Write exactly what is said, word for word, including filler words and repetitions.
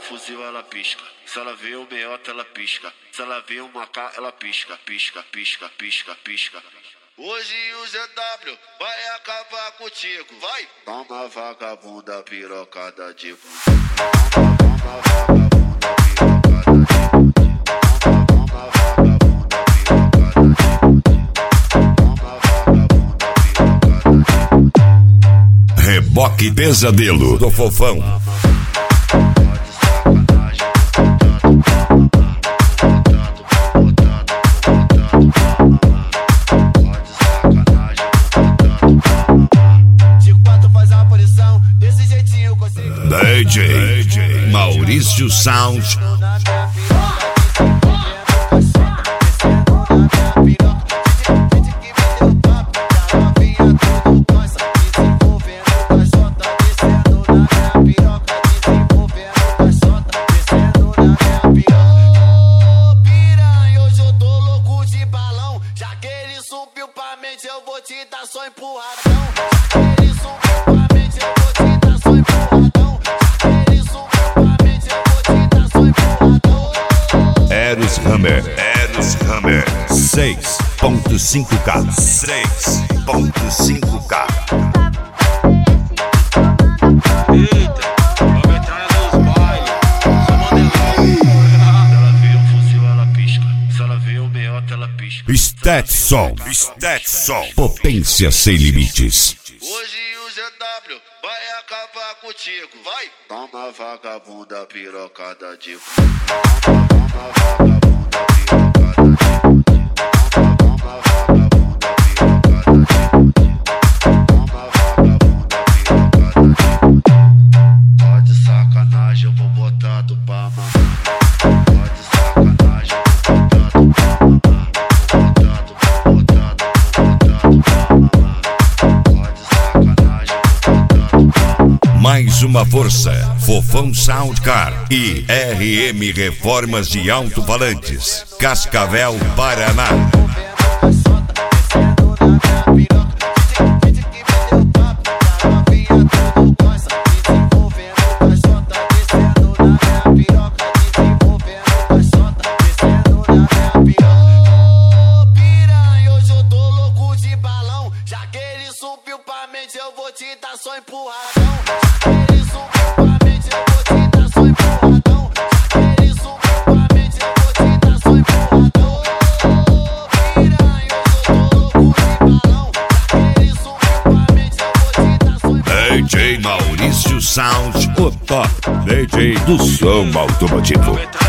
fuzil, ela pisca. Se ela vê o meiota, ela pisca. Se ela vê um macá, ela pisca, pisca, pisca, pisca, pisca. Hoje o Z W vai acabar contigo, vai! Toma vagabunda pirocada de bunda. Toma vagabunda pirocada de bunda. Toma vagabunda pirocada de bunda. Toma vagabunda pirocada de bunda. Reboque Pesadelo do Fofão. D J Maurício Sound. Eu vou te dar só empurradão. Ele subiu pra mente, eu vou te dar só empurradão. Ele subiu pra mente, eu vou te dar só empurradão. Eros Hammer, Eros Hammer, seis ponto cinco K, seis ponto cinco K. Eita, vamos entrar nos bailes, só modelão. Se ela vê um fuzil, ela pisca. Se ela vê o meiota, ela pisca. Stetson, Stetson, potência sem limites. Hoje o Z W vai acabar contigo, vai! Toma vagabunda pirocada de bunda. Toma vagabunda pirocada de bunda. Toma vagabunda pirocada de bunda. Toma vagabunda pirocada de bunda. Pode sacanagem, eu vou botar do pra mamar. Pode sacanagem, eu vou botar do pra mamar. Mais uma força, Fofão Soundcar e R M Reformas de Alto-Falantes, Cascavel, Paraná. Eu vou te dar só empurradão. Ele subiu pra mente, eu vou te dar só empurradão. Ele subiu pra mente, eu vou te dar só empurradão. Piranha, eu tô louco de balão. Ele subiu pra mente, eu vou te dar só empurradão. D J Maurício Sound, o top D J do som automotivo.